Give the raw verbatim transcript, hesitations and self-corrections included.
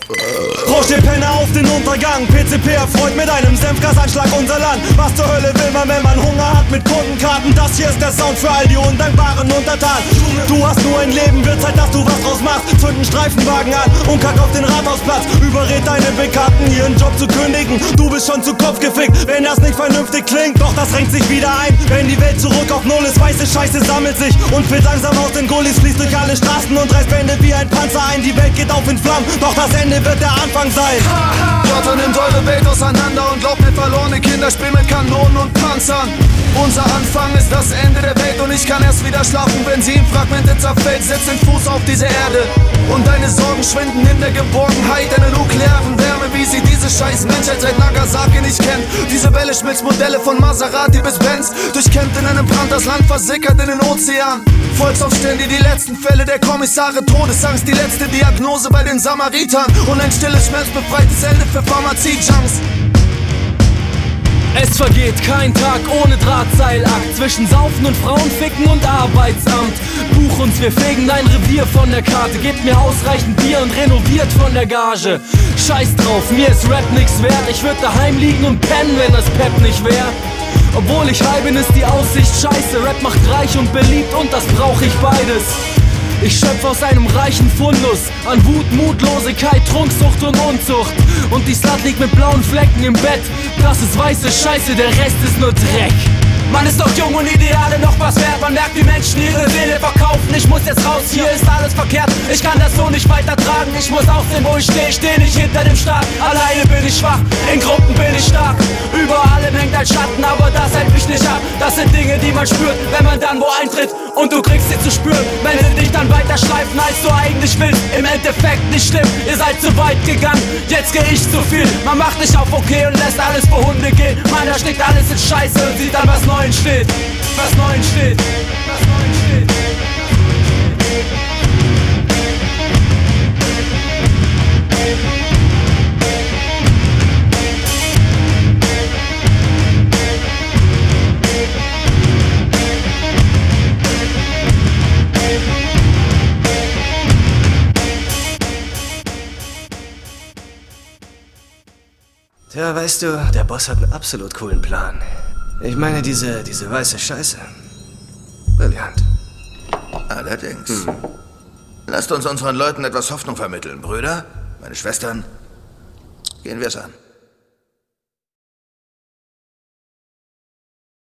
Rausch den Penner auf den Untergang. P C P erfreut mit einem Senfgasanschlag unser Land. Was zur Hölle will man, wenn man Hunger hat mit Kundenkarten? Das hier ist der Sound für all die undankbaren Untertanen. Du hast nur ein Leben, wird Zeit, dass du was draus machst. Zünd einen Streifenwagen an und kack auf den Rathausplatz. Überred deine Bekannten, ihren Job zu kündigen. Du bist schon zu Kopf gefickt, wenn das nicht vernünftig klingt. Doch das renkt sich wieder ein, wenn die Welt zurück auf Null ist. Weiße Scheiße sammelt sich und fällt langsam aus den Gullis. Fließt durch alle Straßen und reißt Wände wie ein Panzer ein. Die Welt geht auf in Flammen, doch das Ende wird der Anfang sein. Gott nimmt eure Welt auseinander und glaubt mir verlorene Kinder spielen mit Kanonen und Panzern. Unser Anfang ist das Ende der Welt und ich kann erst wieder schlafen, wenn sie in Fragmente zerfällt. Setz den Fuß auf diese Erde und deine Sorgen schwinden in der Geborgenheit einer nuklearen Wärme, wie sie diese scheiß Menschheit seit Nagasaki nicht kennt. Diese Welle schmilzt Modelle von Maserati bis Benz, durchkämmt in einem Brand, das Land versickert in den Ozean. Volksaufstände, die letzten Fälle der Kommissare, Todesangst, die letzte Diagnose bei den Samaritern und ein stilles, schmerzbefreites Ende für Pharmazie-Junks. Es vergeht kein Tag ohne Drahtseilakt zwischen Saufen und Frauenficken und Arbeitsamt. Buch uns, wir fegen dein Revier von der Karte. Gebt mir ausreichend Bier und renoviert von der Gage. Scheiß drauf, mir ist Rap nix wert. Ich würd daheim liegen und pennen, wenn das Pep nicht wär. Obwohl ich high bin, ist die Aussicht scheiße. Rap macht reich und beliebt und das brauch ich beides. Ich schöpfe aus einem reichen Fundus an Wut, Mutlosigkeit, Trunksucht und Unzucht. Und die Slut liegt mit blauen Flecken im Bett. Das ist weiße Scheiße, der Rest ist nur Dreck. Man ist doch jung und Ideale noch was wert. Man merkt, wie Menschen ihre Seele verkaufen. Ich muss jetzt raus, hier ist alles verkehrt. Ich kann das so nicht weiter tragen. Ich muss auch sehen, wo ich stehe. Ich steh nicht hinter dem Staat. Alleine bin ich schwach, in Gruppen bin ich stark. Über allem hängt ein Schatten, aber das hält mich nicht ab. Das sind Dinge, die man spürt, wenn man dann wo eintritt. Und du kriegst sie zu spüren, wenn sie dich dann weiter schleifen, als du eigentlich willst. Im Endeffekt nicht schlimm, ihr seid zu weit gegangen. Jetzt geh ich zu viel. Man macht dich auf okay und lässt alles vor Hunde gehen. Man, da steckt alles in Scheiße und sieht dann, was Neues steht. Was Neues steht. Was Neues steht. Tja, weißt du, der Boss hat einen absolut coolen Plan. Ich meine, diese, diese weiße Scheiße. Brillant. Allerdings. Hm. Lasst uns unseren Leuten etwas Hoffnung vermitteln, Brüder, meine Schwestern. Gehen wir's an.